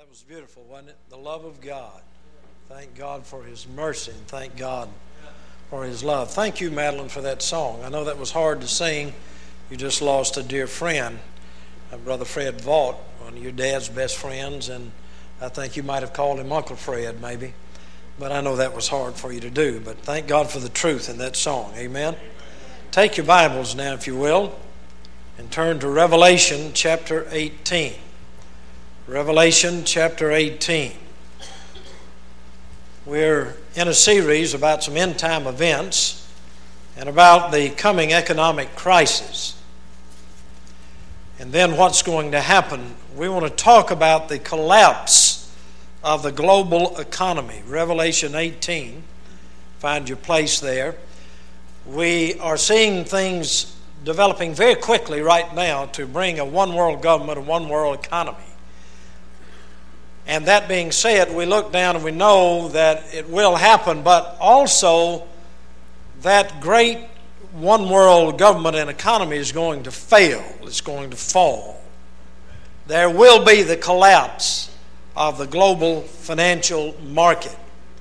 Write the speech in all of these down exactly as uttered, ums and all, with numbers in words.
That was beautiful, wasn't it? The love of God. Thank God for His mercy, and thank God for His love. Thank you, Madeline, for that song. I know that was hard to sing. You just lost a dear friend, Brother Fred Vaught, one of your dad's best friends, and I think you might have called him Uncle Fred, maybe. But I know that was hard for you to do. But thank God for the truth in that song. Amen? Take your Bibles now, if you will, and turn to Revelation chapter eighteen. Revelation chapter eighteen. We're in a series about some end-time events and about the coming economic crisis. And then what's going to happen. We want to talk about the collapse of the global economy. Revelation eighteen. Find your place there. We are seeing things developing very quickly right now to bring a one-world government, a one-world economy. And that being said, we look down and we know that it will happen, but also that great one-world government and economy is going to fail. It's going to fall. There will be the collapse of the global financial market.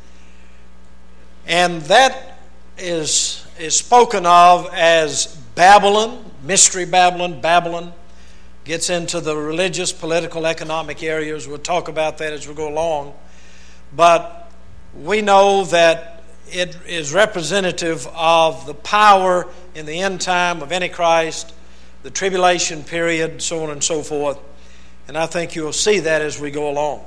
And that is, is spoken of as Babylon, Mystery Babylon, Babylon. Gets into the religious, political, economic areas. We'll talk about that as we go along. But we know that it is representative of the power in the end time of Antichrist, the tribulation period, so on and so forth. And I think you'll see that as we go along.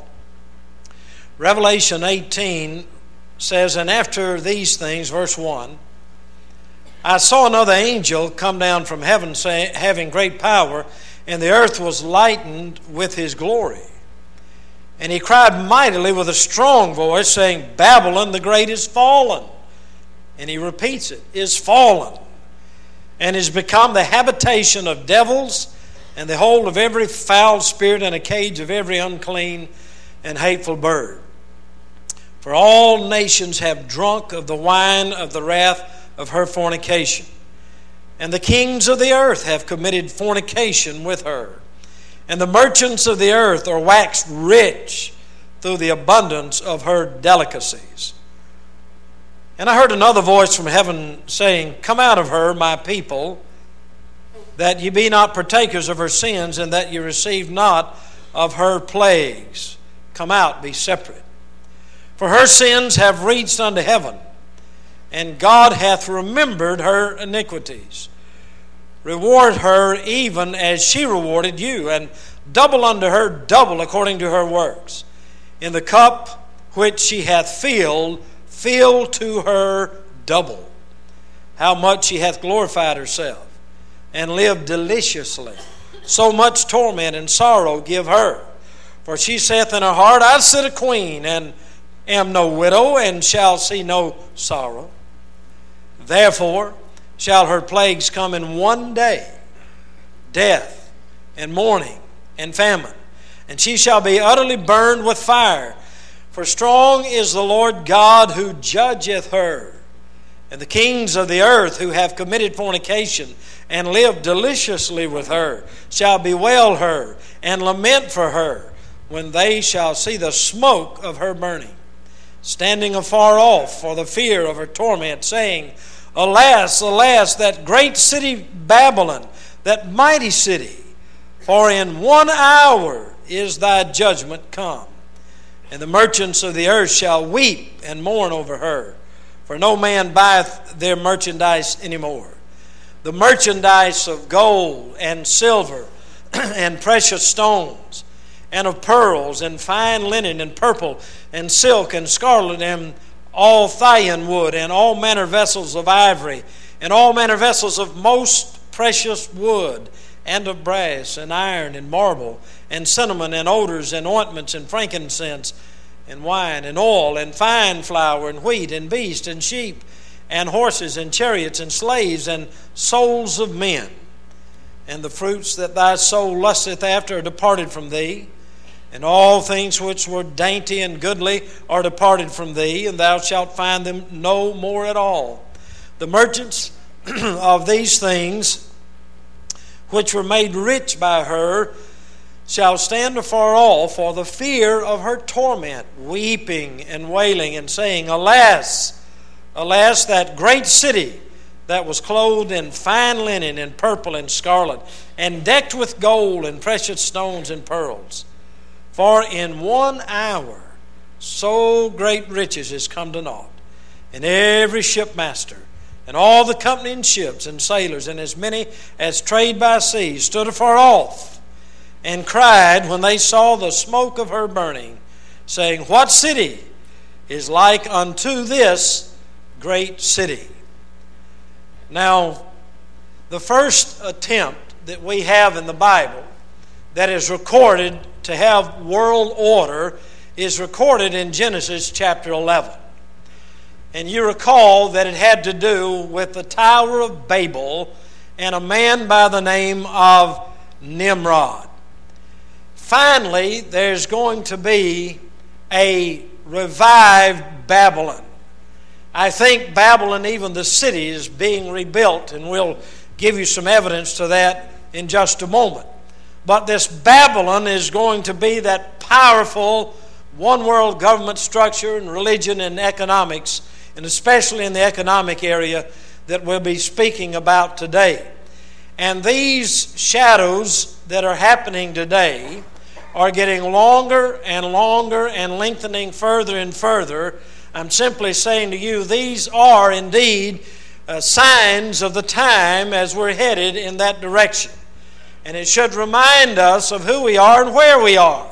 Revelation eighteen says, "And after these things," verse one, "I saw another angel come down from heaven, saying, having great power, and the earth was lightened with his glory. And he cried mightily with a strong voice, saying, Babylon the great is fallen." And he repeats it, "is fallen, and is become the habitation of devils, and the hold of every foul spirit, and a cage of every unclean and hateful bird. For all nations have drunk of the wine of the wrath of her fornication. And the kings of the earth have committed fornication with her. And the merchants of the earth are waxed rich through the abundance of her delicacies. And I heard another voice from heaven saying, Come out of her, my people, that ye be not partakers of her sins, and that ye receive not of her plagues. Come out, be separate. For her sins have reached unto heaven, and God hath remembered her iniquities. Reward her even as she rewarded you, and double unto her double according to her works. In the cup which she hath filled, fill to her double. How much she hath glorified herself, and lived deliciously. So much torment and sorrow give her. For she saith in her heart, I sit a queen, and am no widow, and shall see no sorrow. Therefore shall her plagues come in one day, death and mourning and famine, and she shall be utterly burned with fire. For strong is the Lord God who judgeth her. And the kings of the earth who have committed fornication and lived deliciously with her shall bewail her and lament for her when they shall see the smoke of her burning, standing afar off for the fear of her torment, saying, Alas, alas, that great city Babylon, that mighty city, for in one hour is thy judgment come. And the merchants of the earth shall weep and mourn over her, for no man buyeth their merchandise anymore. The merchandise of gold and silver and precious stones, and of pearls and fine linen and purple and silk and scarlet and all Thyine wood, and all manner vessels of ivory, and all manner vessels of most precious wood, and of brass, and iron, and marble, and cinnamon, and odors, and ointments, and frankincense, and wine, and oil, and fine flour, and wheat, and beast, and sheep, and horses, and chariots, and slaves, and souls of men. And the fruits that thy soul lusteth after are departed from thee, and all things which were dainty and goodly are departed from thee, and thou shalt find them no more at all. The merchants of these things, which were made rich by her, shall stand afar off for the fear of her torment, weeping and wailing and saying, Alas, alas, that great city that was clothed in fine linen and purple and scarlet, and decked with gold and precious stones and pearls. For in one hour so great riches is come to naught, and every shipmaster and all the company ships and sailors and as many as trade by sea stood afar off, and cried when they saw the smoke of her burning, saying, What city is like unto this great city? Now, the first attempt that we have in the Bible that is recorded to have world order is recorded in Genesis chapter eleven. And you recall that it had to do with the Tower of Babel and a man by the name of Nimrod. Finally, there's going to be a revived Babylon. I think Babylon, even the city, is being rebuilt, and we'll give you some evidence to that in just a moment. But this Babylon is going to be that powerful one-world government structure and religion and economics, and especially in the economic area that we'll be speaking about today. And these shadows that are happening today are getting longer and longer and lengthening further and further. I'm simply saying to you, these are indeed uh, signs of the time as we're headed in that direction. And it should remind us of who we are and where we are.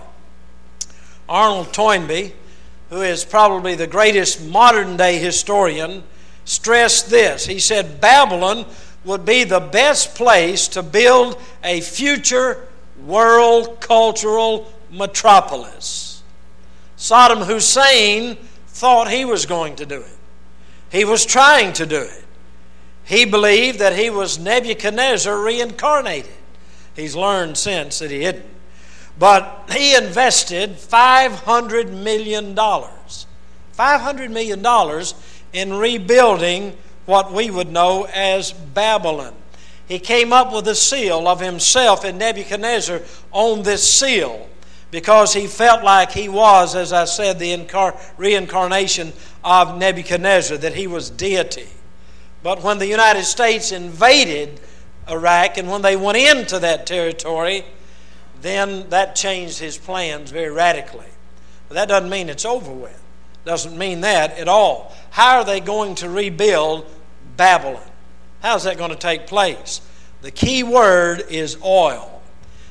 Arnold Toynbee, who is probably the greatest modern-day historian, stressed this. He said, Babylon would be the best place to build a future world cultural metropolis. Saddam Hussein thought he was going to do it. He was trying to do it. He believed that he was Nebuchadnezzar reincarnated. He's learned since that he didn't. But he invested five hundred million dollars. five hundred million dollars in rebuilding what we would know as Babylon. He came up with a seal of himself and Nebuchadnezzar on this seal because he felt like he was, as I said, the incar- reincarnation of Nebuchadnezzar, that he was deity. But when the United States invaded Iraq and when they went into that territory, then that changed his plans very radically. But that doesn't mean it's over with. Doesn't mean that at all. How are they going to rebuild Babylon? How's that going to take place? The key word is oil.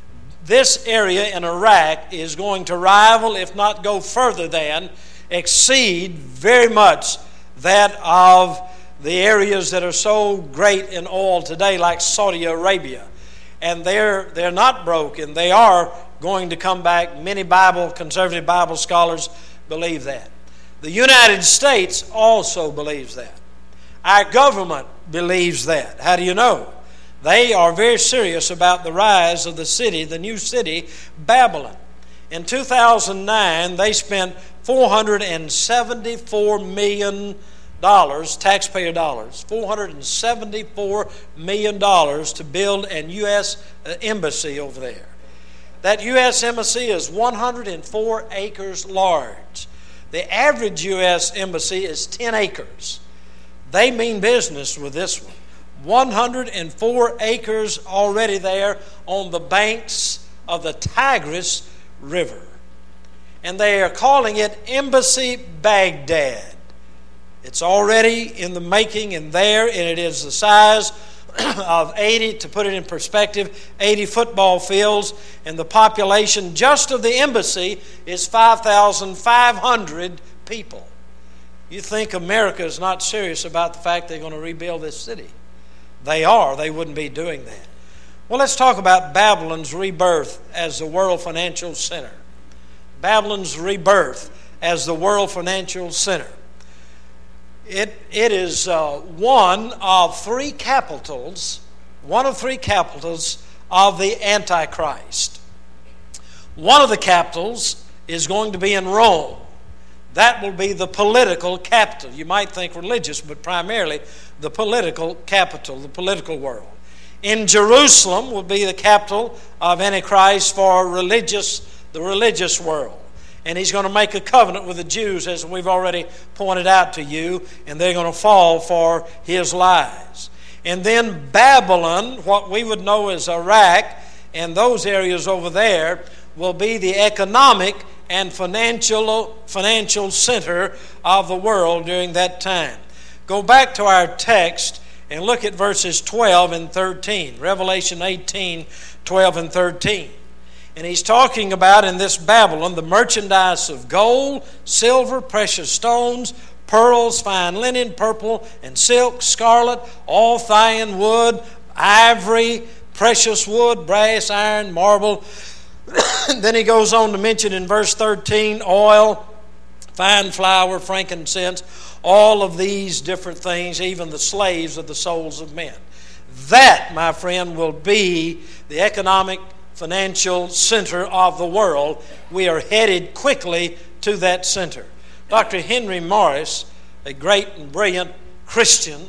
This area in Iraq is going to rival, if not go further than, exceed very much that of the areas that are so great in oil today, like Saudi Arabia. And they're they're not broken. They are going to come back. Many Bible, conservative Bible scholars believe that. The United States also believes that. Our government believes that. How do you know? They are very serious about the rise of the city, the new city, Babylon. In two thousand nine, they spent four hundred seventy-four million dollars, taxpayer dollars, four hundred seventy-four million dollars to build an U S embassy over there. That U S embassy is one hundred four acres large. The average U S embassy is ten acres. They mean business with this one. one hundred four acres already there on the banks of the Tigris River. And they are calling it Embassy Baghdad. It's already in the making and there, and it is the size of eighty, to put it in perspective, eighty football fields, and the population just of the embassy is five thousand five hundred people. You think America is not serious about the fact they're going to rebuild this city? They are. They wouldn't be doing that. Well, let's talk about Babylon's rebirth as the world financial center. Babylon's rebirth as the world financial center. It, it is uh, one of three capitals, one of three capitals of the Antichrist. One of the capitals is going to be in Rome. That will be the political capital. You might think religious, but primarily the political capital, the political world. In Jerusalem will be the capital of Antichrist for religious, the religious world. And he's going to make a covenant with the Jews, as we've already pointed out to you, and they're going to fall for his lies. And then Babylon, what we would know as Iraq, and those areas over there, will be the economic and financial, financial center of the world during that time. Go back to our text and look at verses twelve and thirteen. Revelation eighteen, twelve and thirteen. And he's talking about in this Babylon the merchandise of gold, silver, precious stones, pearls, fine linen, purple and silk, scarlet, all fine wood, ivory, precious wood, brass, iron, marble. Then he goes on to mention in verse thirteen, oil, fine flour, frankincense, all of these different things, even the slaves of the souls of men. That, my friend, will be the economic, financial center of the world. We are headed quickly to that center. Doctor Henry Morris, a great and brilliant Christian,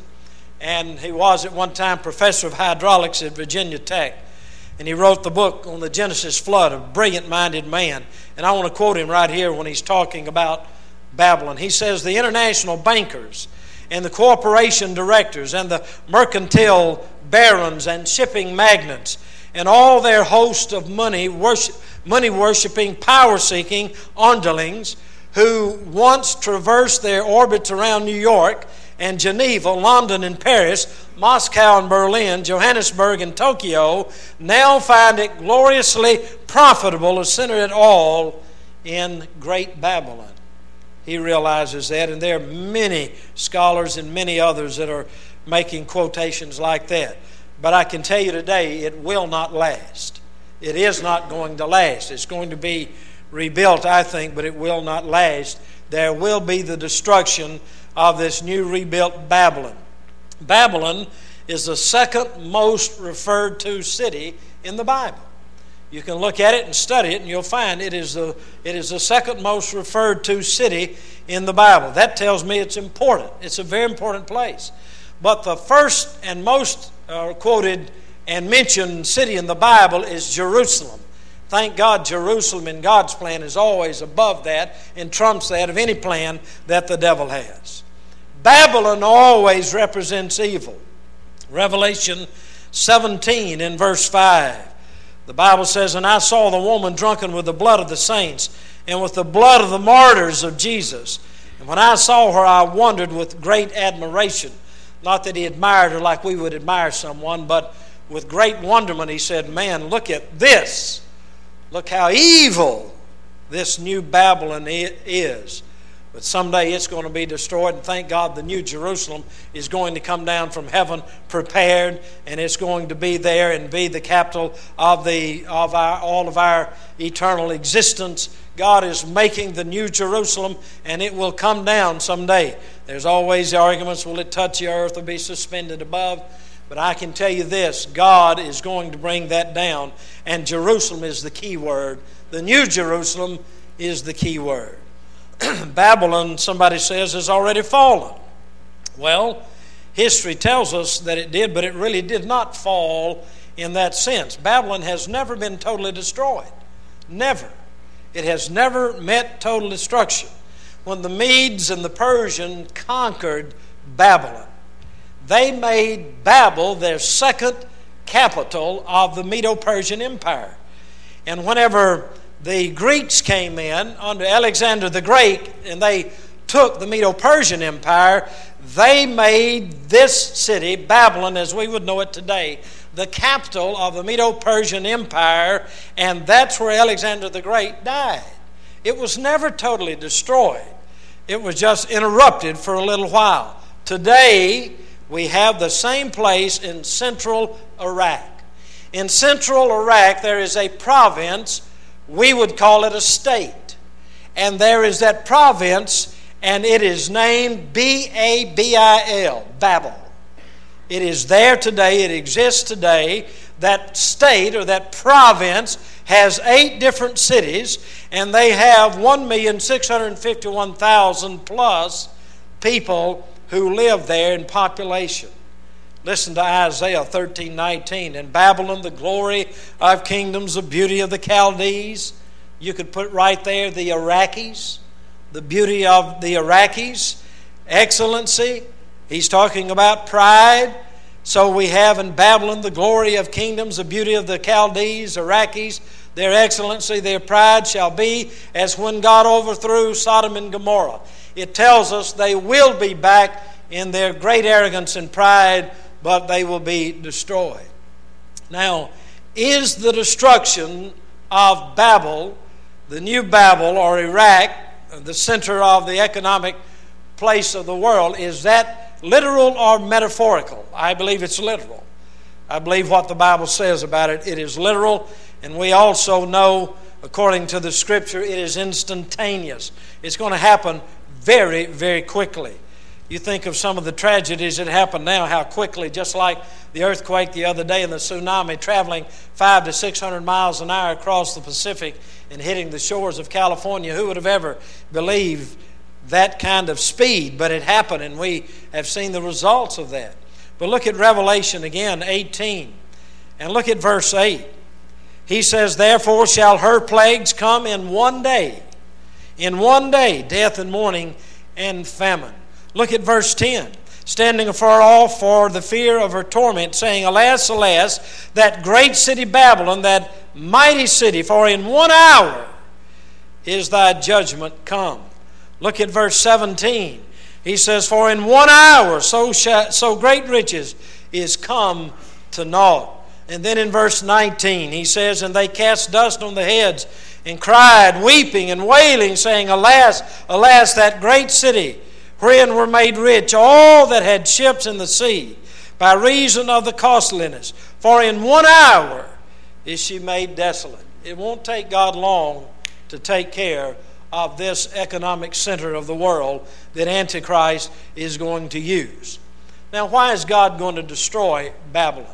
and he was at one time professor of hydraulics at Virginia Tech, and he wrote the book on the Genesis flood, a brilliant-minded man. And I want to quote him right here when he's talking about Babylon. He says, the international bankers and the corporation directors and the mercantile barons and shipping magnates and all their host of money worship, money worshiping, power seeking underlings who once traversed their orbits around New York and Geneva, London and Paris, Moscow and Berlin, Johannesburg and Tokyo, now find it gloriously profitable to center it all in Great Babylon. He realizes that, and there are many scholars and many others that are making quotations like that. But I can tell you today, it will not last. It is not going to last. It's going to be rebuilt, I think, but it will not last. There will be the destruction of this new rebuilt Babylon. Babylon is the second most referred to city in the Bible. You can look at it and study it, and you'll find it is the it is the second most referred to city in the Bible. That tells me it's important. It's a very important place. But the first and most uh, quoted and mentioned city in the Bible is Jerusalem. Thank God Jerusalem in God's plan is always above that and trumps that of any plan that the devil has. Babylon always represents evil. Revelation seventeen in verse five. The Bible says, and I saw the woman drunken with the blood of the saints and with the blood of the martyrs of Jesus. And when I saw her, I wondered with great admiration. Not that he admired her like we would admire someone, but with great wonderment he said, man, look at this. Look how evil this new Babylon is. But someday it's going to be destroyed, and thank God the new Jerusalem is going to come down from heaven prepared, and it's going to be there and be the capital of the of our all of our eternal existence. God is making the new Jerusalem, and it will come down someday. There's always the arguments, will it touch the earth or be suspended above? But I can tell you this, God is going to bring that down, and Jerusalem is the key word. The new Jerusalem is the key word. Babylon, somebody says, has already fallen. Well, history tells us that it did, but it really did not fall in that sense. Babylon has never been totally destroyed. Never. It has never met total destruction. When the Medes and the Persians conquered Babylon, they made Babel their second capital of the Medo-Persian Empire. And whenever the Greeks came in under Alexander the Great and they took the Medo-Persian Empire, they made this city, Babylon as we would know it today, the capital of the Medo-Persian Empire, and that's where Alexander the Great died. It was never totally destroyed. It was just interrupted for a little while. Today, we have the same place in central Iraq. In central Iraq, there is a province. We would call it a state. And there is that province, and it is named B A B I L, Babel. It is there today. It exists today. That state or that province has eight different cities, and they have one million six hundred fifty-one thousand plus people who live there in population. Listen to Isaiah thirteen nineteen. In Babylon, the glory of kingdoms, the beauty of the Chaldees. You could put right there the Iraqis, the beauty of the Iraqis, excellency. He's talking about pride. So we have in Babylon the glory of kingdoms, the beauty of the Chaldees, Iraqis, their excellency, their pride shall be as when God overthrew Sodom and Gomorrah. It tells us they will be back in their great arrogance and pride, but they will be destroyed. Now, is the destruction of Babel, the new Babel or Iraq, the center of the economic place of the world, is that literal or metaphorical? I believe it's literal. I believe what the Bible says about it. It is literal, and we also know, according to the Scripture, it is instantaneous. It's going to happen very, very quickly. You think of some of the tragedies that happen now, how quickly, just like the earthquake the other day and the tsunami, traveling five to six hundred miles an hour across the Pacific and hitting the shores of California. Who would have ever believed that kind of speed? But it happened, and we have seen the results of that. But look at Revelation again, eighteen, and look at verse eight. He says, therefore shall her plagues come in one day, in one day, death and mourning and famine. Look at verse ten. Standing afar off for the fear of her torment, saying, alas, alas, that great city Babylon, that mighty city, for in one hour is thy judgment come. Look at verse seventeen. He says, for in one hour so shall, so great riches is come to naught. And then in verse nineteen, he says, and they cast dust on the heads and cried, weeping and wailing, saying, alas, alas, that great city, wherein were made rich all that had ships in the sea, by reason of the costliness. For in one hour is she made desolate. It won't take God long to take care of this economic center of the world that Antichrist is going to use. Now, why is God going to destroy Babylon?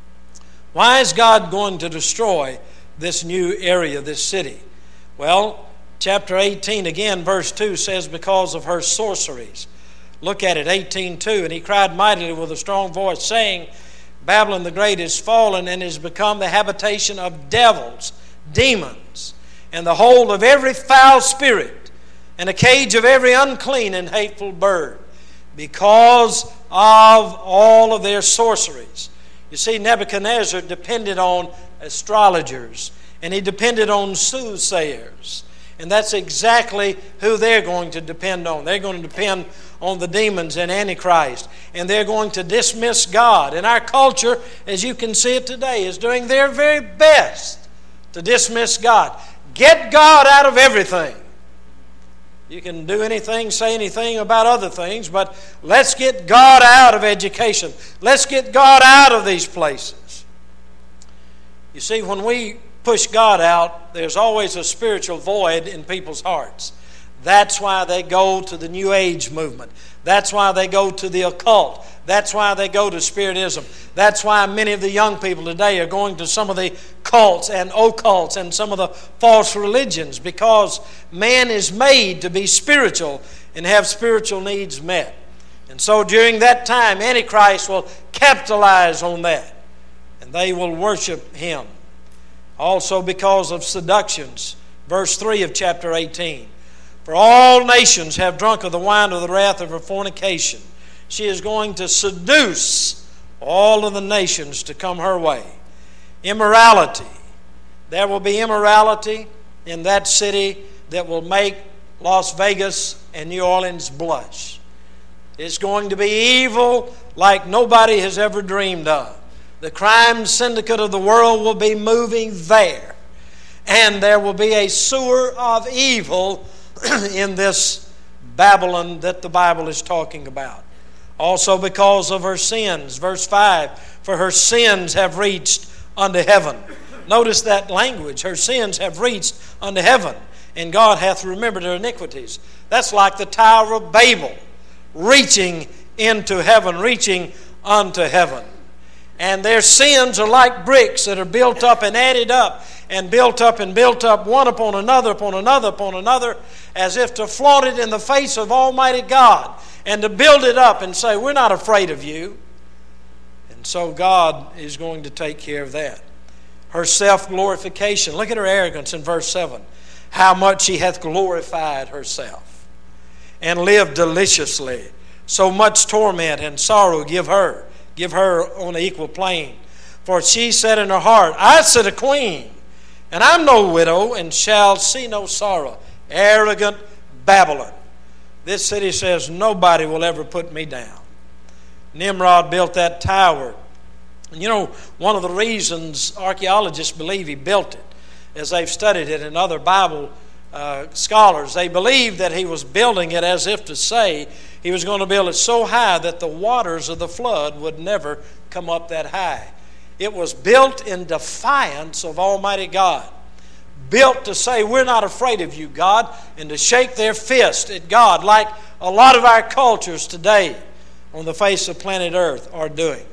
Why is God going to destroy this new area, this city? Well, chapter eighteen, again, verse two says, because of her sorceries. Look at it, eighteen two. And he cried mightily with a strong voice, saying, Babylon the great is fallen and is become the habitation of devils, demons, and the hold of every foul spirit, and a cage of every unclean and hateful bird, because of all of their sorceries. You see, Nebuchadnezzar depended on astrologers, and he depended on soothsayers. And that's exactly who they're going to depend on. They're going to depend on the demons and Antichrist. And they're going to dismiss God. And our culture, as you can see it today, is doing their very best to dismiss God. Get God out of everything. You can do anything, say anything about other things, but let's get God out of education. Let's get God out of these places. You see, when we push God out, there's always a spiritual void in people's hearts. That's why they go to the New Age movement. That's why they go to the occult. That's why they go to Spiritism. That's why many of the young people today are going to some of the cults and occults and some of the false religions, because man is made to be spiritual and have spiritual needs met. And so during that time, Antichrist will capitalize on that, and they will worship him. Also because of seductions. Verse three of chapter eighteen. For all nations have drunk of the wine of the wrath of her fornication. She is going to seduce all of the nations to come her way. Immorality. There will be immorality in that city that will make Las Vegas and New Orleans blush. It's going to be evil like nobody has ever dreamed of. The crime syndicate of the world will be moving there. And there will be a sewer of evil in this Babylon that the Bible is talking about. Also because of her sins. Verse five, for her sins have reached unto heaven. Notice that language. Her sins have reached unto heaven, and God hath remembered her iniquities. That's like the Tower of Babel, reaching into heaven, reaching unto heaven. And their sins are like bricks that are built up and added up and built up and built up, one upon another, upon another, upon another, as if to flaunt it in the face of Almighty God and to build it up and say, we're not afraid of you. And so God is going to take care of that. Her self-glorification. Look at her arrogance in verse seven. How much she hath glorified herself and lived deliciously. So much torment and sorrow give her. Give her on an equal plane. For she said in her heart, I sit a queen, and I'm no widow, and shall see no sorrow. Arrogant Babylon. This city says, nobody will ever put me down. Nimrod built that tower. And you know, one of the reasons archaeologists believe he built it, as they've studied it and other Bible uh, scholars, they believe that he was building it as if to say he was going to build it so high that the waters of the flood would never come up that high. It was built in defiance of Almighty God. Built to say, we're not afraid of you, God, and to shake their fist at God like a lot of our cultures today on the face of planet Earth are doing.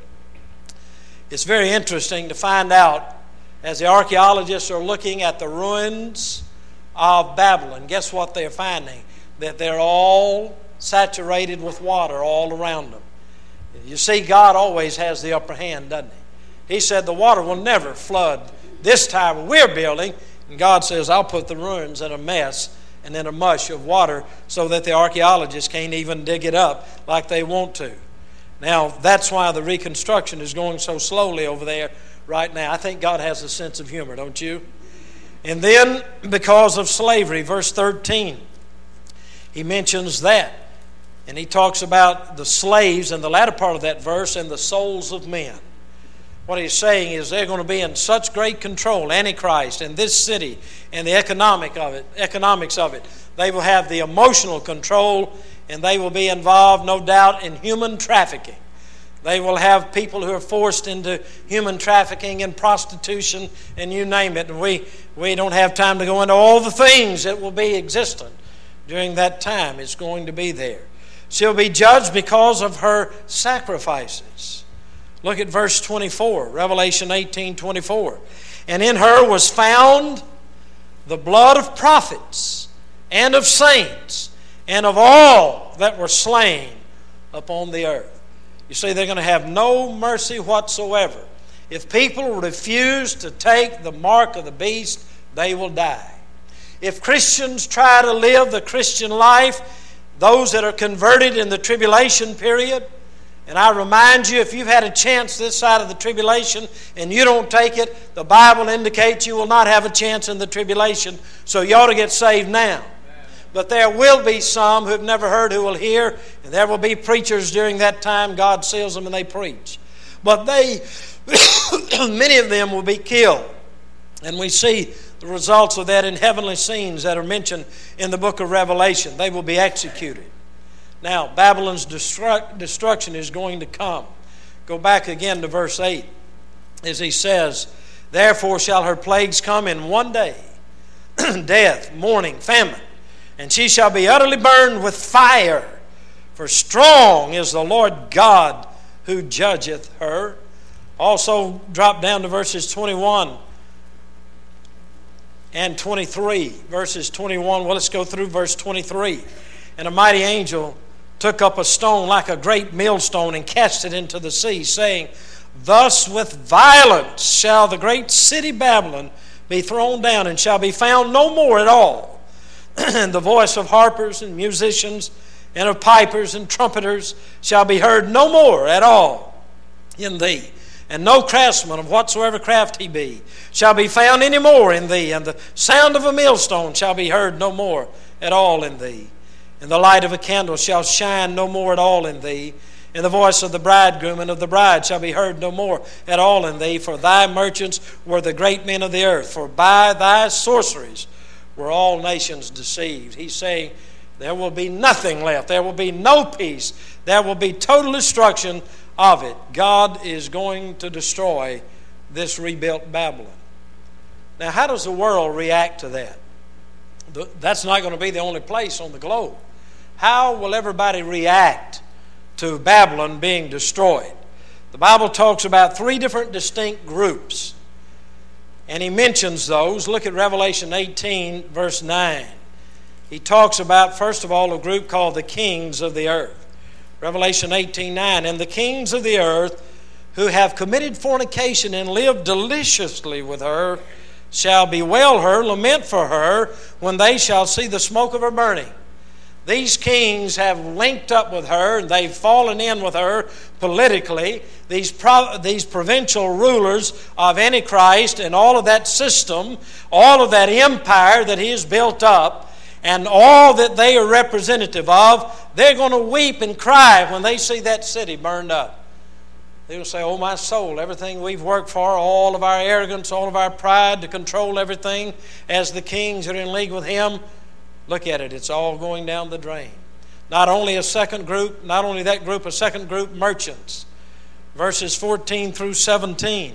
It's very interesting to find out as the archaeologists are looking at the ruins of Babylon, guess what they're finding? That they're all saturated with water all around them. You see, God always has the upper hand, doesn't He? He said the water will never flood this tower we're building. And God says, I'll put the ruins in a mess and in a mush of water so that the archaeologists can't even dig it up like they want to. Now, that's why the reconstruction is going so slowly over there right now. I think God has a sense of humor, don't you? And then, because of slavery, verse thirteen, he mentions that. And he talks about the slaves in the latter part of that verse and the souls of men. What he's saying is they're going to be in such great control, Antichrist, and this city, and the economic of it, economics of it. They will have the emotional control, and they will be involved, no doubt, in human trafficking. They will have people who are forced into human trafficking and prostitution, and you name it. And we, we don't have time to go into all the things that will be existent during that time. It's going to be there. She'll be judged because of her sacrifices. Look at verse twenty-four, Revelation eighteen twenty-four. And in her was found the blood of prophets and of saints and of all that were slain upon the earth. You see, they're going to have no mercy whatsoever. If people refuse to take the mark of the beast, they will die. If Christians try to live the Christian life, those that are converted in the tribulation period, and I remind you, if you've had a chance this side of the tribulation and you don't take it, the Bible indicates you will not have a chance in the tribulation, so you ought to get saved now. Amen. But there will be some who have never heard who will hear, and there will be preachers during that time. God seals them and they preach. But they, many of them will be killed. And we see the results of that in heavenly scenes that are mentioned in the book of Revelation. They will be executed. Now, Babylon's destruct, destruction is going to come. Go back again to verse eight. As he says, therefore shall her plagues come in one day, death, mourning, famine, and she shall be utterly burned with fire. For strong is the Lord God who judgeth her. Also, drop down to verses twenty-one and twenty-three. Verses twenty-one, well, let's go through verse twenty-three. And a mighty angel took up a stone like a great millstone and cast it into the sea, saying, thus with violence shall the great city Babylon be thrown down, and shall be found no more at all. And the voice of harpers and musicians and of pipers and trumpeters shall be heard no more at all in thee. And no craftsman of whatsoever craft he be shall be found any more in thee. And the sound of a millstone shall be heard no more at all in thee. And the light of a candle shall shine no more at all in thee. And the voice of the bridegroom and of the bride shall be heard no more at all in thee. For thy merchants were the great men of the earth. For by thy sorceries were all nations deceived. He's saying there will be nothing left. There will be no peace. There will be total destruction of it. God is going to destroy this rebuilt Babylon. Now, how does the world react to that? That's not going to be the only place on the globe. How will everybody react to Babylon being destroyed? The Bible talks about three different distinct groups. And he mentions those. Look at Revelation eighteen, verse nine. He talks about, first of all, a group called the kings of the earth. Revelation eighteen nine. And the kings of the earth who have committed fornication and lived deliciously with her shall bewail her, lament for her, when they shall see the smoke of her burning. These kings have linked up with her, and they've fallen in with her politically. These, pro- these provincial rulers of Antichrist and all of that system, all of that empire that he has built up, and all that they are representative of, they're going to weep and cry when they see that city burned up. They'll say, oh my soul, everything we've worked for, all of our arrogance, all of our pride to control everything as the kings are in league with him, look at it, it's all going down the drain. Not only a second group, not only that group, a second group, merchants. Verses fourteen through seventeen.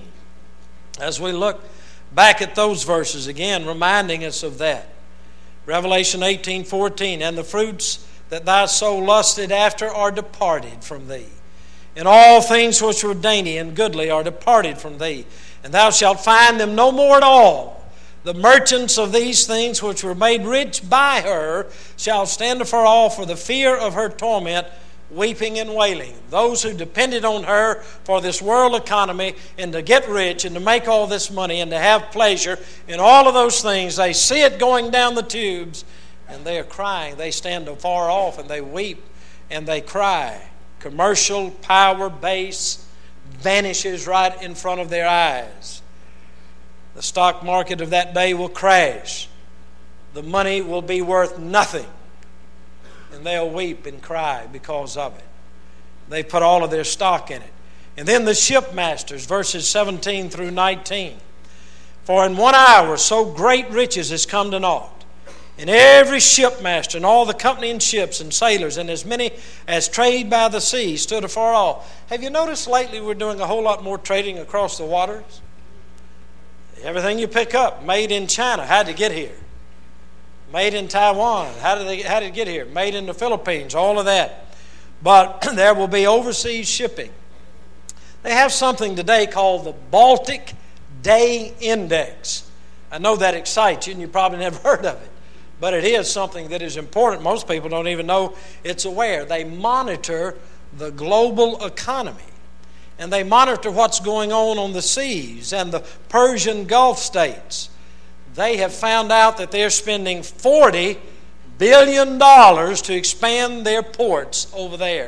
As we look back at those verses again, reminding us of that. Revelation eighteen fourteen, and the fruits that thy soul lusted after are departed from thee. And all things which were dainty and goodly are departed from thee, and thou shalt find them no more at all. The merchants of these things which were made rich by her shall stand afar off for the fear of her torment, weeping and wailing. Those who depended on her for this world economy and to get rich and to make all this money and to have pleasure in all of those things, they see it going down the tubes and they are crying. They stand afar off and they weep and they cry. Commercial power base vanishes right in front of their eyes. The stock market of that day will crash. The money will be worth nothing. And they'll weep and cry because of it. They put all of their stock in it. And then the shipmasters, verses seventeen through nineteen. For in one hour so great riches is come to naught. And every shipmaster and all the company in ships and sailors and as many as trade by the sea stood afar off. Have you noticed lately we're doing a whole lot more trading across the waters? Everything you pick up, made in China, had to get here. Made in Taiwan, how did, they, how did it get here? Made in the Philippines, all of that. But there will be overseas shipping. They have something today called the Baltic Day Index. I know that excites you and you probably never heard of it. But it is something that is important. Most people don't even know it's aware. They monitor the global economy. And they monitor what's going on on the seas and the Persian Gulf states. They have found out that they're spending forty billion dollars to expand their ports over there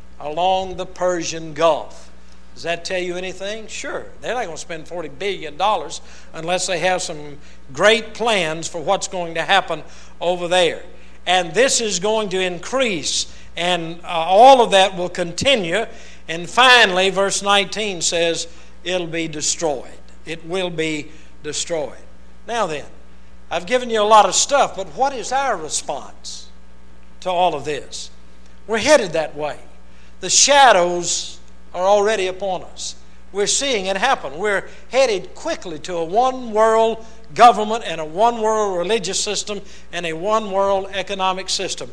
along the Persian Gulf. Does that tell you anything? Sure. They're not going to spend forty billion dollars unless they have some great plans for what's going to happen over there. And this is going to increase, and uh, all of that will continue. And finally, verse nineteen says, it'll be destroyed. It will be destroyed. Now then, I've given you a lot of stuff, but what is our response to all of this? We're headed that way. The shadows are already upon us. We're seeing it happen. We're headed quickly to a one-world government and a one-world religious system and a one-world economic system,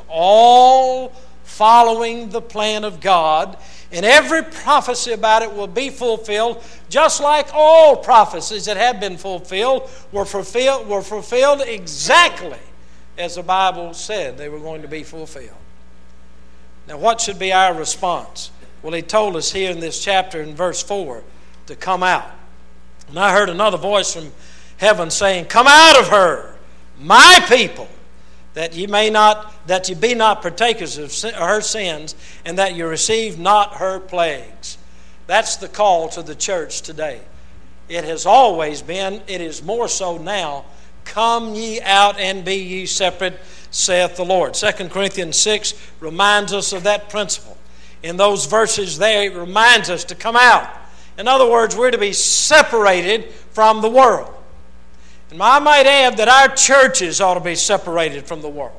all following the plan of God. And every prophecy about it will be fulfilled, just like all prophecies that have been fulfilled were fulfilled, were fulfilled exactly as the Bible said they were going to be fulfilled. Now, what should be our response? Well, he told us here in this chapter in verse four to come out. And I heard another voice from heaven saying, come out of her, my people, that ye may not, that ye be not partakers of her sins, and that ye receive not her plagues. That's the call to the church today. It has always been, it is more so now. Come ye out and be ye separate, saith the Lord. Second Corinthians six reminds us of that principle. In those verses there, it reminds us to come out. In other words, we're to be separated from the world. And I might add that our churches ought to be separated from the world.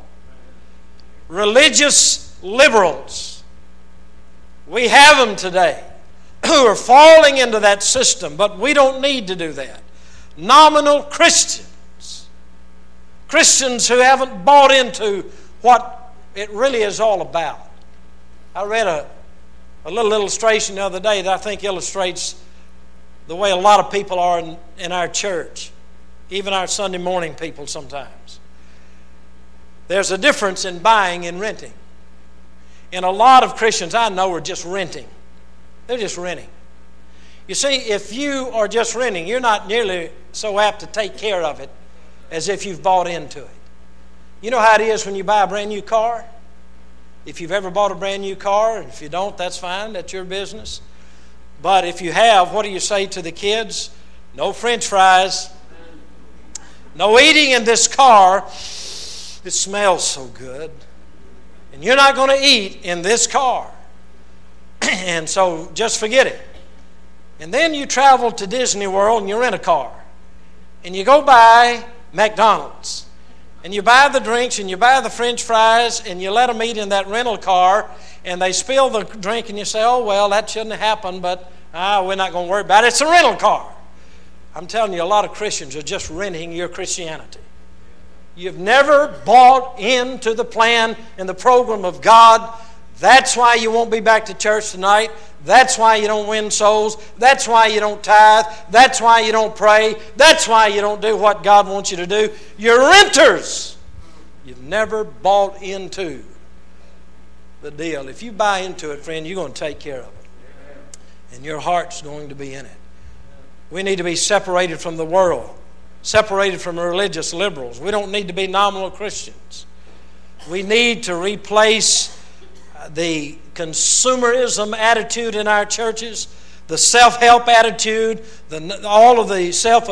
Religious liberals, we have them today who are falling into that system, but we don't need to do that. Nominal Christians, Christians who haven't bought into what it really is all about. I read a, a little illustration the other day that I think illustrates the way a lot of people are in, in our church, even our Sunday morning people sometimes. There's a difference in buying and renting. And a lot of Christians I know are just renting. They're just renting. You see, if you are just renting, you're not nearly so apt to take care of it as if you've bought into it. You know how it is when you buy a brand new car? If you've ever bought a brand new car, and if you don't, that's fine, that's your business. But if you have, what do you say to the kids? No French fries. No eating in this car. It smells so good. And you're not going to eat in this car. And so just forget it. And then you travel to Disney World and you rent a car. And you go by McDonald's. And you buy the drinks and you buy the French fries and you let them eat in that rental car and they spill the drink and you say, oh, well, that shouldn't have happened, but ah, we're not going to worry about it. It's a rental car. I'm telling you, a lot of Christians are just renting your Christianity. You've never bought into the plan and the program of God. That's why you won't be back to church tonight. That's why you don't win souls. That's why you don't tithe. That's why you don't pray. That's why you don't do what God wants you to do. You're renters. You've never bought into the deal. If you buy into it, friend, you're going to take care of it. And your heart's going to be in it. We need to be separated from the world, separated from religious liberals. We don't need to be nominal Christians. We need to replace the consumerism attitude in our churches, the self-help attitude, the, all of the self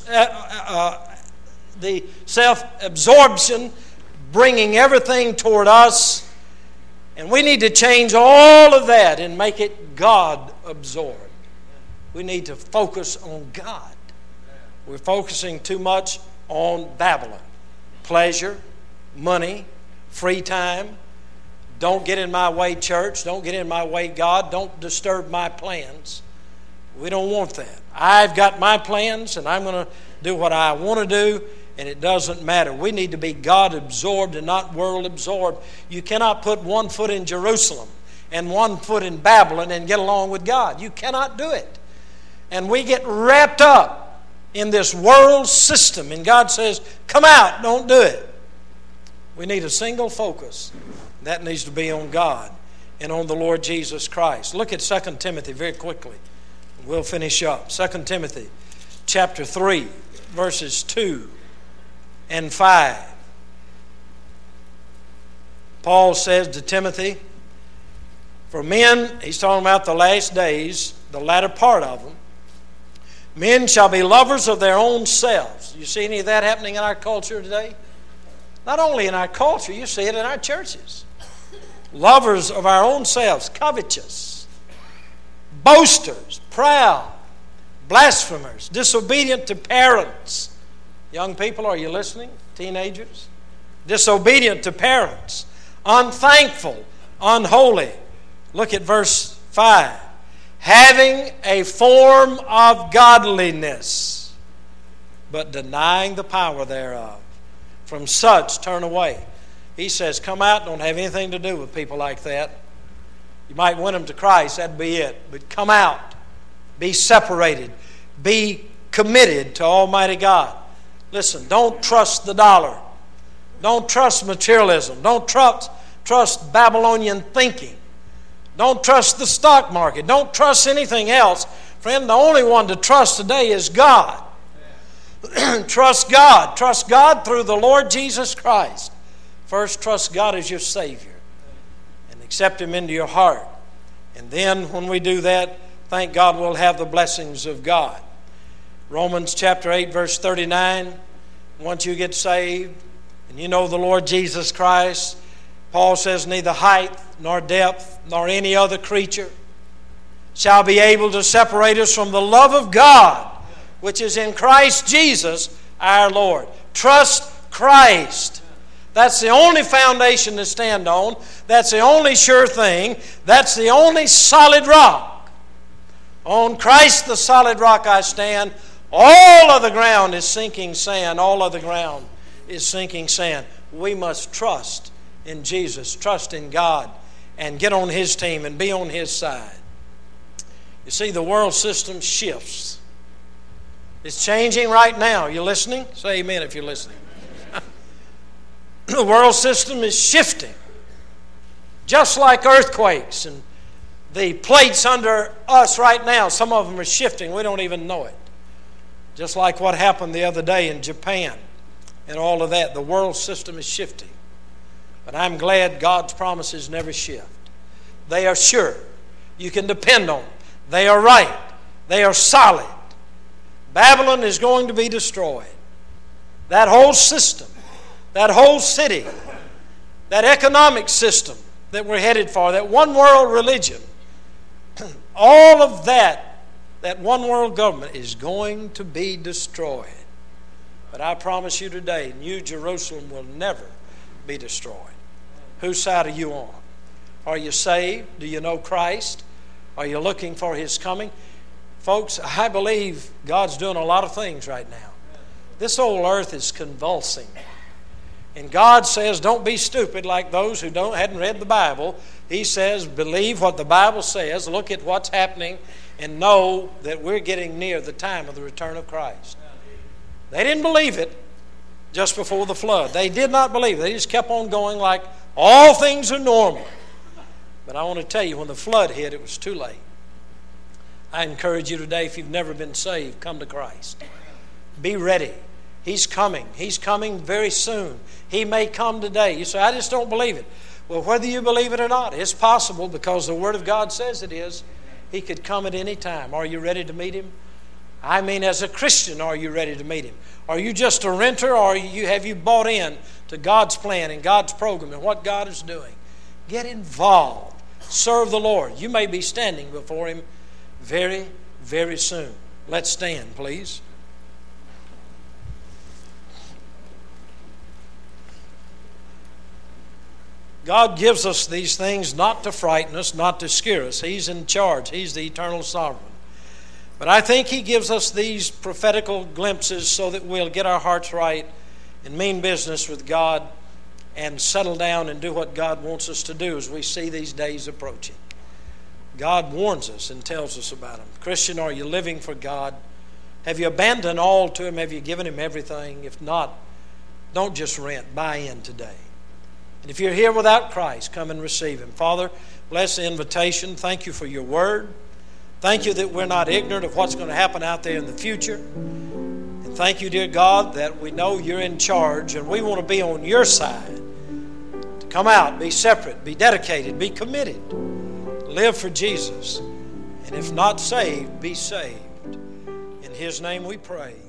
uh, the self-absorption, bringing everything toward us. And we need to change all of that and make it God-absorbed. We need to focus on God. We're focusing too much on Babylon. Pleasure, money, free time. Don't get in my way, church. Don't get in my way, God. Don't disturb my plans. We don't want that. I've got my plans, and I'm going to do what I want to do, and it doesn't matter. We need to be God-absorbed and not world-absorbed. You cannot put one foot in Jerusalem and one foot in Babylon and get along with God. You cannot do it. And we get wrapped up in this world system, and God says, come out, don't do it. We need a single focus. That needs to be on God and on the Lord Jesus Christ. Look at Second Timothy very quickly. We'll finish up. Second Timothy chapter three, verses two and five. Paul says to Timothy, for men, he's talking about the last days, the latter part of them, men shall be lovers of their own selves. You see any of that happening in our culture today? Not only in our culture, you see it in our churches. Lovers of our own selves, covetous, boasters, proud, blasphemers, disobedient to parents. Young people, are you listening? Teenagers? Disobedient to parents, unthankful, unholy. Look at verse five. Having a form of godliness, but denying the power thereof. From such turn away. He says, come out, don't have anything to do with people like that. You might win them to Christ, that'd be it. But come out. Be separated. Be committed to Almighty God. Listen, don't trust the dollar. Don't trust materialism. Don't trust, trust Babylonian thinking. Don't trust the stock market. Don't trust anything else. Friend, the only one to trust today is God. Trust God. Trust God through the Lord Jesus Christ. First, trust God as your Savior and accept Him into your heart. And then when we do that, thank God we'll have the blessings of God. Romans chapter eight, verse thirty-nine, once you get saved and you know the Lord Jesus Christ, Paul says, neither height nor depth nor any other creature shall be able to separate us from the love of God, which is in Christ Jesus our Lord. Trust Christ. That's the only foundation to stand on. That's the only sure thing. That's the only solid rock. On Christ the solid rock I stand. All of the ground is sinking sand. All of the ground is sinking sand. We must trust in Jesus, trust in God, and get on His team and be on His side. You see, the world system shifts. It's changing right now. You listening? Say amen if you're listening. The world system is shifting. Just like earthquakes and The plates under us right now, some of them are shifting. We don't even know it. Just like what happened the other day in Japan and all of that. The world system is shifting. But I'm glad God's promises never shift. They are sure. You can depend on them. They are right. They are solid. Babylon is going to be destroyed. That whole system, that whole city, that economic system that we're headed for, that one world religion, all of that, that one world government is going to be destroyed. But I promise you today, New Jerusalem will never be destroyed. Whose side are you on? Are you saved? Do you know Christ? Are you looking for His coming? Folks, I believe God's doing a lot of things right now. This whole earth is convulsing. And God says, don't be stupid like those who don't hadn't read the Bible. He says, believe what the Bible says, look at what's happening, and know that we're getting near the time of the return of Christ. They didn't believe it just before the flood. They did not believe it. They just kept on going like all things are normal. But I want to tell you, when the flood hit, it was too late. I encourage you today, if you've never been saved, come to Christ. Be ready. He's coming. He's coming very soon. He may come today. You say, I just don't believe it. Well, whether you believe it or not, it's possible because the Word of God says it is. He could come at any time. Are you ready to meet Him? I mean, as a Christian, are you ready to meet Him? Are you just a renter, or are you, have you bought in to God's plan and God's program and what God is doing? Get involved. Serve the Lord. You may be standing before Him very, very soon. Let's stand, please. God gives us these things not to frighten us, not to scare us. He's in charge. He's the eternal sovereign. But I think He gives us these prophetical glimpses so that we'll get our hearts right and mean business with God and settle down and do what God wants us to do as we see these days approaching. God warns us and tells us about them. Christian, are you living for God? Have you abandoned all to Him? Have you given Him everything? If not, don't just rent. Buy in today. And if you're here without Christ, come and receive Him. Father, bless the invitation. Thank You for Your Word. Thank You that we're not ignorant of what's going to happen out there in the future. And thank You, dear God, that we know You're in charge and we want to be on Your side. To come out, be separate, be dedicated, be committed. Live for Jesus. And if not saved, be saved. In His name we pray.